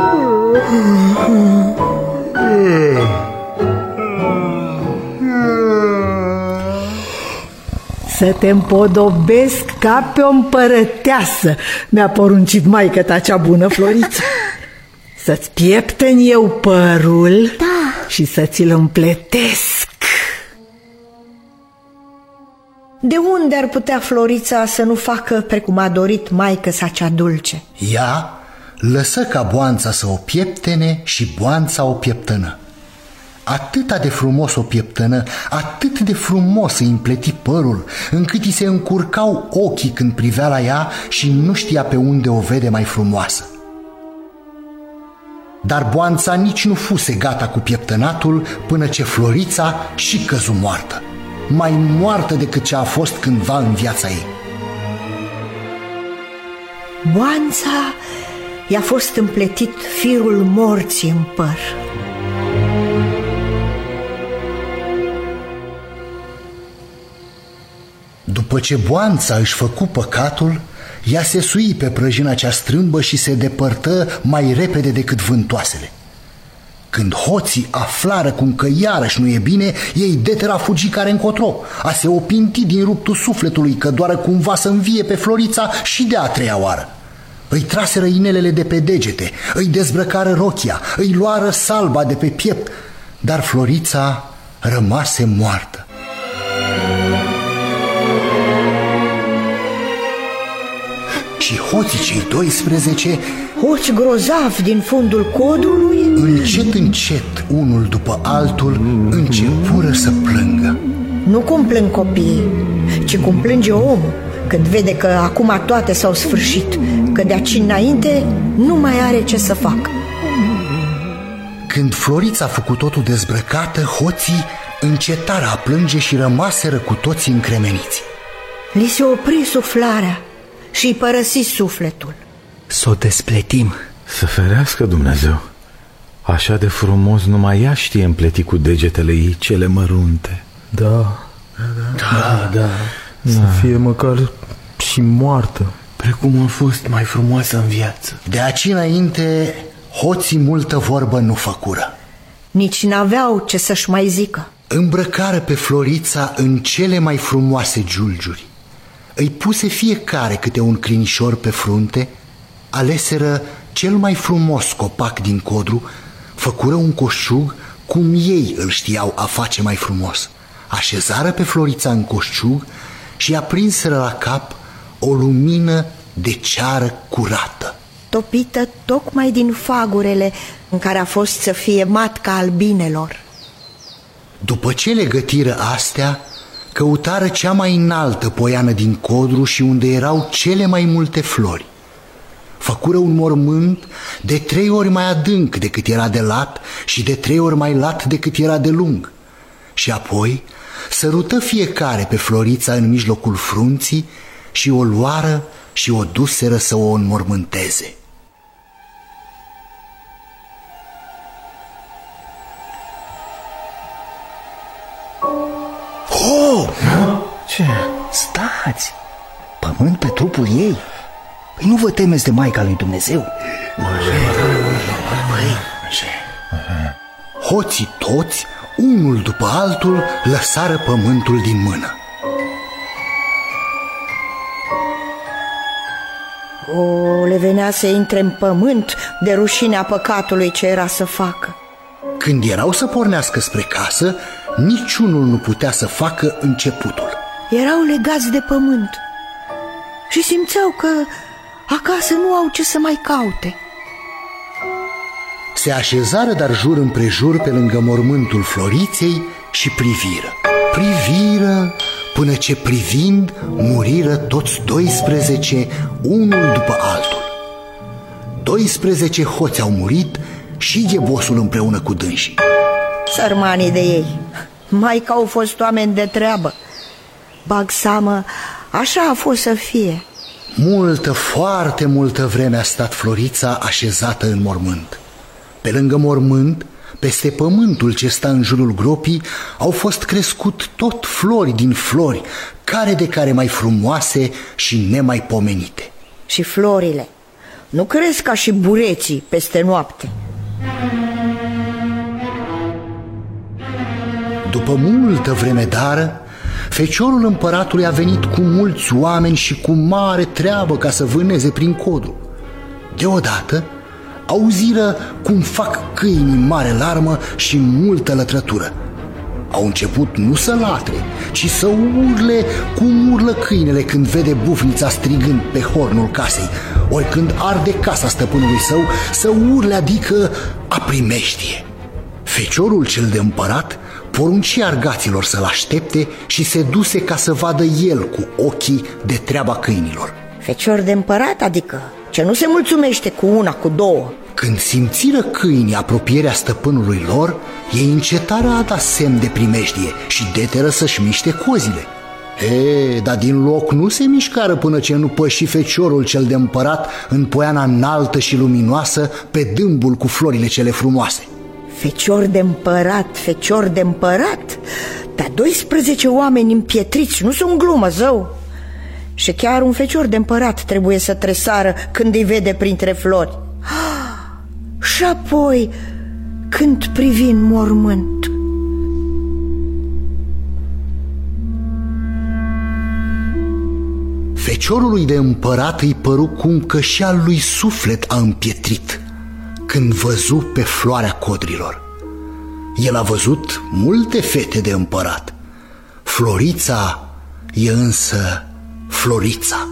Să te împodobesc ca pe o împărăteasă, mi-a poruncit maică-ta cea bună, Floriță. Să-ți pieptăn eu părul, da, și să ți-l împletesc. De unde ar putea Florița să nu facă precum a dorit maică-sa cea dulce? Ea lăsă ca Boanța să o pieptene și Boanța o pieptănă. Atâta de frumos o pieptănă, atât de frumos îi împleti părul, încât îi se încurcau ochii când privea la ea și nu știa pe unde o vede mai frumoasă. Dar Boanța nici nu fuse gata cu pieptănatul până ce Florița și căzu moartă, mai moartă decât ce a fost cândva în viața ei. Boanța i-a fost împletit firul morții în păr. După ce Boanța își făcu păcatul, ea se sui pe prăjina cea strâmbă și se depărtă mai repede decât vântoasele. Când hoții aflară cum că iarăși nu e bine, ei deteră a fugi care încotro, a se opinti din ruptul sufletului că doară cumva să învie pe Florița și de a treia oară. Îi traseră inelele de pe degete, îi dezbrăcară rochia, îi luară salba de pe piept, dar Florița rămase moartă. Și hoții cei doisprezece, hoți grozavi din fundul codrului, încet, încet, unul după altul, începură să plângă. Nu cum plâng copiii, ci cum plânge omul când vede că acum toate s-au sfârșit, că de aici înainte nu mai are ce să facă. Când Florița a făcut totul dezbrăcată, hoții încetară a plânge și rămaseră cu toții încremeniți. Li se opri suflarea și îi părăsi sufletul. Să o despletim. Să ferească Dumnezeu. Așa de frumos numai ea știe împleti cu degetele ei cele mărunte. Da, da, da, da. Să da. fie măcar și moartă, precum a fost mai frumoasă în viață. De aici înainte, hoții multă vorbă nu făcură. Nici n-aveau ce să-și mai zică. Îmbrăcară pe Florița în cele mai frumoase giulgiuri. Îi puse fiecare câte un crinișor pe frunte, aleseră cel mai frumos copac din codru, făcură un coșciug cum ei îl știau a face mai frumos. Așezară pe Florița în coșciug și aprinseră la cap o lumină de ceară curată, topită tocmai din fagurele în care a fost să fie matca albinelor. După ce le gătiră astea, căutară cea mai înaltă poiană din codru și unde erau cele mai multe flori. Făcură un mormânt de trei ori mai adânc decât era de lat și de trei ori mai lat decât era de lung. Și apoi sărută fiecare pe Florița în mijlocul frunții și o luară și o duseră să o înmormânteze. Ce? Stați! Pământ pe trupul ei? Păi nu vă temeți de Maica lui Dumnezeu? Păi, hoții toți, unul după altul, lăsară pământul din mână. O, le venea să intre în pământ de rușinea păcatului ce era să facă. Când erau să pornească spre casă, niciunul nu putea să facă începutul. Erau legați de pământ și simțeau că acasă nu au ce să mai caute. Se așezară dar jur împrejur pe lângă mormântul Floriței și priviră. Priviră până ce privind muriră toți doisprezece, unul după altul. Doisprezece hoți au murit și ghebosul împreună cu dânsii. Sărmanii de ei, mai că au fost oameni de treabă. Bag seamă, așa a fost să fie. Multă, foarte multă vreme a stat Florița așezată în mormânt. Pe lângă mormânt, peste pământul ce sta în jurul gropii, au fost crescut tot flori din flori, care de care mai frumoase și nemaipomenite. Și florile nu cresc ca și bureții peste noapte. După multă vreme dară, feciorul împăratului a venit cu mulți oameni și cu mare treabă ca să vâneze prin codru. Deodată auziră cum fac câinii mare larmă și multă lătrătură. Au început nu să latre, ci să urle cum urlă câinele când vede bufnița strigând pe hornul casei, ori când arde casa stăpânului său, să urle, adică a primeștie. Feciorul cel de împărat porunci argaților să-l aștepte și se duse ca să vadă el cu ochii de treaba câinilor. Fecior de împărat, adică ce nu se mulțumește cu una, cu două. Când simțiră câinii apropierea stăpânului lor, ei încetară a da semn de primejdie și deteră să-și miște cozile. E, dar din loc nu se mișcară până ce nu păși feciorul cel de împărat în poiana înaltă și luminoasă pe dâmbul cu florile cele frumoase. Fecior de împărat, fecior de împărat, dar doisprezece oameni împietriți nu sunt glumă, zău. Și chiar un fecior de împărat trebuie să tresară când îi vede printre flori. Și apoi, când privi în mormânt, feciorului de împărat îi păru cum că și al lui suflet a împietrit când văzu pe floarea codrilor. El a văzut multe fete de împărat. Florița e însă Florița.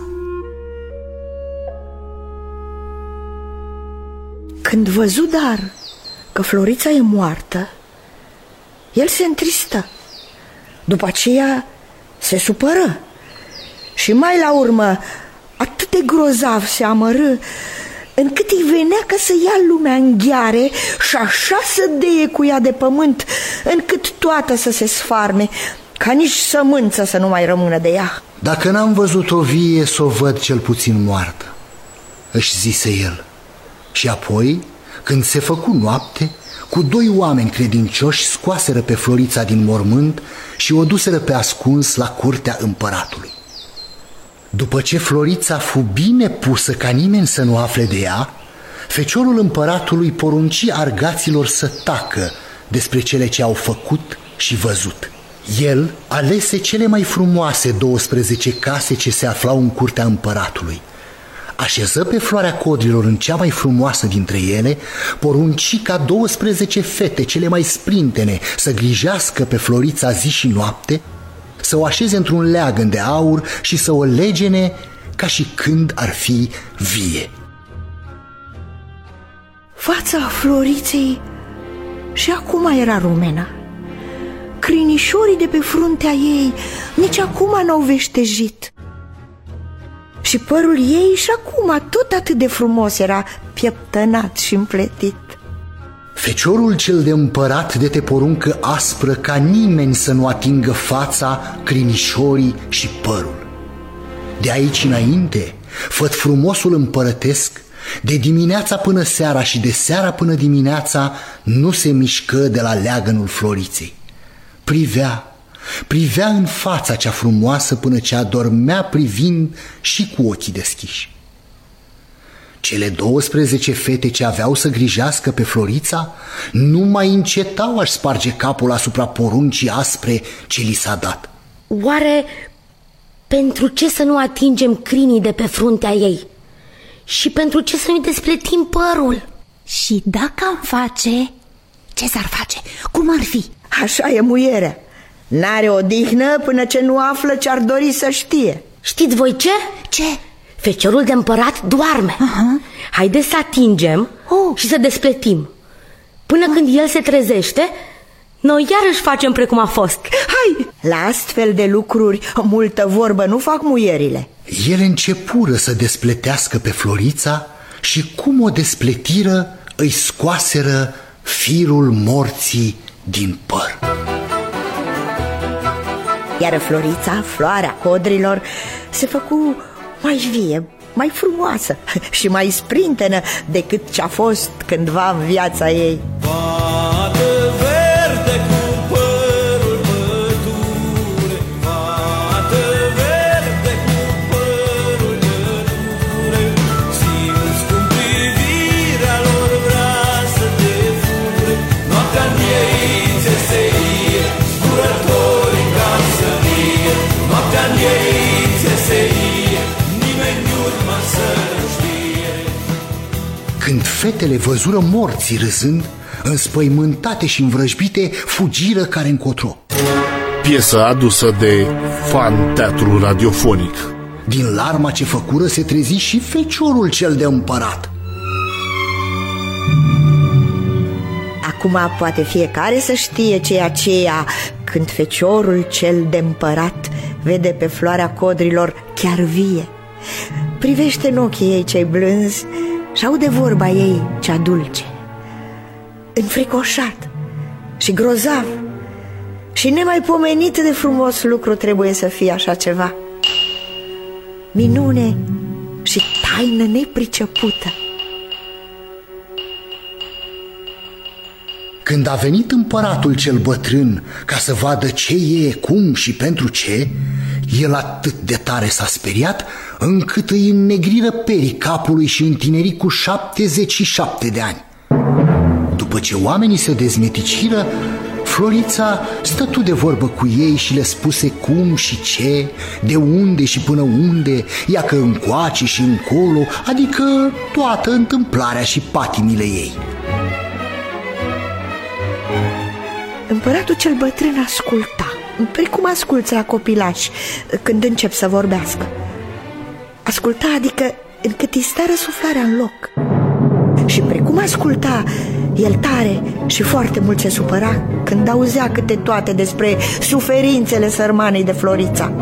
când văzu dar că Florița e moartă, el se întristă. După aceea se supără și mai la urmă atât de grozav se amărâ încât îi venea ca să ia lumea în gheare și așa să deie cu ea de pământ încât toată să se sfarme, ca nici sămânță să nu mai rămână de ea. Dacă n-am văzut-o vie, s-o văd cel puțin moartă, își zise el. Și apoi, când se făcu noapte, cu doi oameni credincioși scoaseră pe Florița din mormânt și o duseră pe ascuns la curtea împăratului. După ce Florița fu bine pusă ca nimeni să nu afle de ea, feciorul împăratului porunci argaților să tacă despre cele ce au făcut și văzut. El alese cele mai frumoase douăsprezece case ce se aflau în curtea împăratului. Așeză pe floarea codrilor în cea mai frumoasă dintre ele, porunci ca douăsprezece fete cele mai sprintene să grijească pe Florița zi și noapte, să o așeze într-un leagăn de aur și să o legene ca și când ar fi vie. Fața Floriței și acum era rumenă. Crinișorii de pe fruntea ei nici acum n-au veștejit. Și părul ei și acum tot atât de frumos era pieptănat și împletit. Feciorul cel de împărat de te poruncă aspră ca nimeni să nu atingă fața, crinișorii și părul. De aici înainte, făt frumosul împărătesc, de dimineața până seara și de seara până dimineața nu se mișcă de la leagănul Floriței. Privea Privea în fața cea frumoasă până ce adormea privind și cu ochii deschiși. Cele douăsprezece fete ce aveau să grijească pe Florița nu mai încetau a-și sparge capul asupra poruncii aspre ce li s-a dat. Oare pentru ce să nu atingem crinii de pe fruntea ei? Și pentru ce să nu-i despletim părul? Și dacă am face, ce s-ar face? Cum ar fi? Așa e muierea. N-are odihnă până ce nu află ce-ar dori să știe. Știți voi ce? Ce? Feciorul de împărat doarme. uh-huh. Haideți să atingem oh. și să despletim. Până uh. când el se trezește, noi iarăși facem precum a fost. Hai! La astfel de lucruri, multă vorbă nu fac muierile. Ele începură să despletească pe Florița și cum o despletiră, îi scoaseră firul morții din păr. Iar Florița, floarea codrilor, se făcu mai vie, mai frumoasă și mai sprintenă decât ce-a fost cândva în viața ei. Fată verde cu părul pădure, fată verde cu părul pădure, simți cum privirea lor vrea să te fure. Noaptea-n ei ți se ie, zburători ca să vie. Noaptea-n ei ți se ie, nimeni n-urma să nu știe. Când fetele văzură morții râzând, înspăimântate și învrăjbite, fugiră care încotro. Piesă adusă de Fan Teatru Radiofonic. Din larma ce făcură se trezi și feciorul cel de împărat. Acum poate fiecare să știe ceea aceea când feciorul cel de împărat vede pe floarea codrilor chiar vie. Privește în ochii ei cei blânzi și aude vorba ei cea dulce. Înfricoșat și grozav și nemaipomenit de frumos lucru trebuie să fie așa ceva. Minune și taină nepricepută. Când a venit împăratul cel bătrân ca să vadă ce e, cum și pentru ce, el atât de tare s-a speriat încât îi înnegriră perii capului și întineri cu șaptezeci și șapte de ani. După ce oamenii se dezmeticiră, Florița stătu de vorbă cu ei și le spuse cum și ce, de unde și până unde, ia că încoace și încolo, adică toată întâmplarea și patimile ei. Împăratul cel bătrân asculta, precum asculți la copilași când încep să vorbească. Asculta, adică încât îi sta răsuflarea în loc. Și precum asculta, el tare și foarte mult se supăra când auzea câte toate despre suferințele sărmanei de Florița.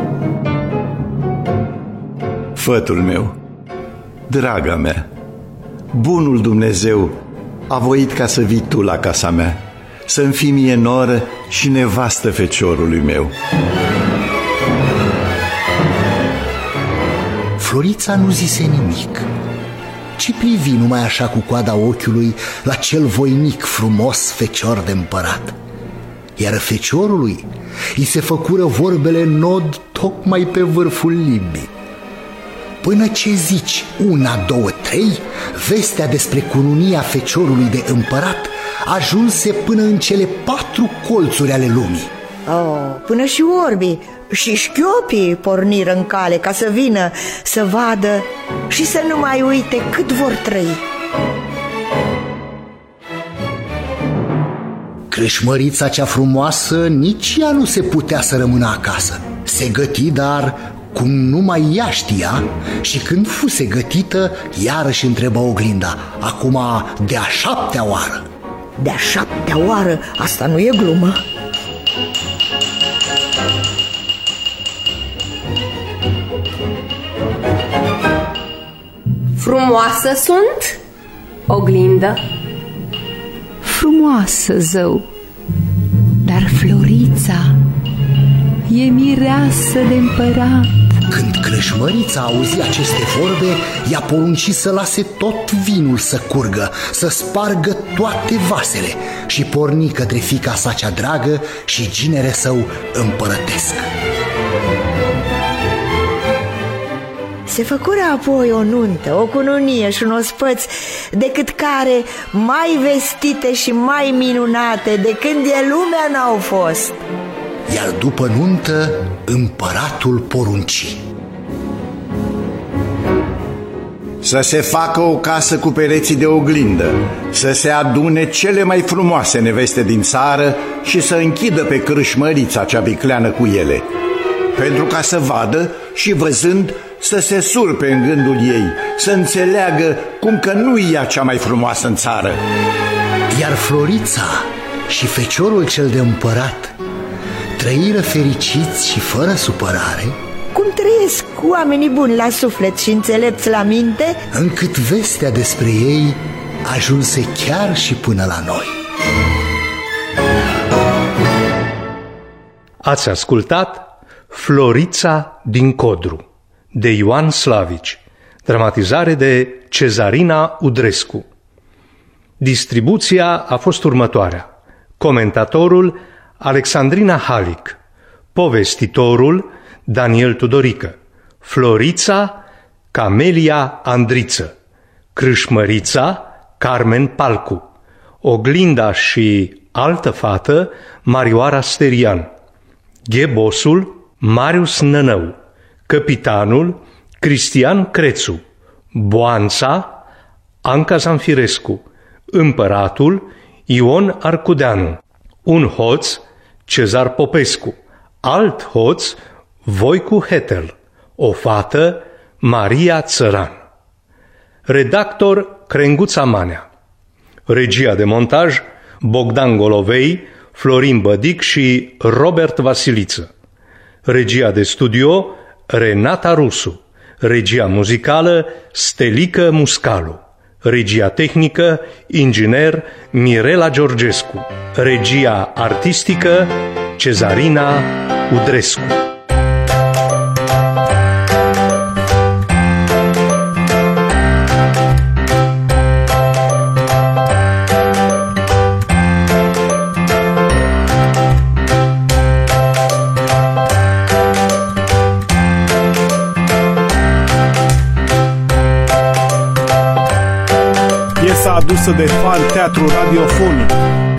Fătul meu, draga mea, bunul Dumnezeu a voit ca să vii tu la casa mea, să-mi fii mie noră și nevastă feciorului meu. Florița nu zise nimic, ci privi numai așa cu coada ochiului la cel voinic frumos fecior de împărat. Iar feciorului îi se făcură vorbele nod tocmai pe vârful limbii. Până ce zici una, două, trei, vestea despre cununia feciorului de împărat ajunse până în cele patru colțuri ale lumii. Oh, până și orbii și șchiopii porniră în cale ca să vină să vadă și să nu mai uite cât vor trăi. Creșmărița cea frumoasă nici ea nu se putea să rămână acasă. Se găti, dar cum numai ea știa, și când fuse gătită, iarăși întreba oglinda, acum de-a șaptea oară. De-a șaptea oară? Asta nu e glumă. Frumoasă sunt, oglindă? Frumoasă, zău, dar Florița e mireasă de împărat. Când Creșmărița auzi aceste vorbe, i-a poruncit să lase tot vinul să curgă, să spargă toate vasele și porni către fiica sa cea dragă și ginere său împărătesc. Se făcură apoi o nuntă, o cununie și un ospăț, decât care mai vestite și mai minunate de când e lumea n-au fost. Iar după nuntă, împăratul porunci: să se facă o casă cu pereții de oglindă, să se adune cele mai frumoase neveste din țară și să închidă pe crâșmărița cea vicleană cu ele, pentru ca să vadă și văzând să se surpe în gândul ei, să înțeleagă cum că nu e ea cea mai frumoasă în țară. Iar Florița și feciorul cel de împărat trăiră fericiți și fără supărare, cum trăiesc oamenii buni la suflet și înțelepți la minte, încât vestea despre ei ajunse chiar și până la noi. Ați ascultat Florița din Codru de Ioan Slavici, dramatizare de Cezarina Udrescu. Distribuția a fost următoarea: comentatorul Alexandrina Halic, povestitorul Daniel Tudorică, Florița Camelia Andriță, Crâșmărița Carmen Palcu, Oglinda și altă fată Marioara Sterian, Ghebosul Marius Nănău, Căpitanul Cristian Crețu, Boanța Anca Zanfirescu, Împăratul Ion Arcudeanu, un hoț Cezar Popescu, alt hoț Voicu Hetel, o fată Maria Țăran. Redactor Crenguța Manea. Regia de montaj Bogdan Golovei, Florin Bădic și Robert Vasiliță. Regia de studio Renata Rusu. Regia muzicală Stelică Muscalu. Regia tehnică inginer Mirela Georgescu. Regia artistică Cezarina Udrescu. Adusă de Fan Teatru Radiofonic.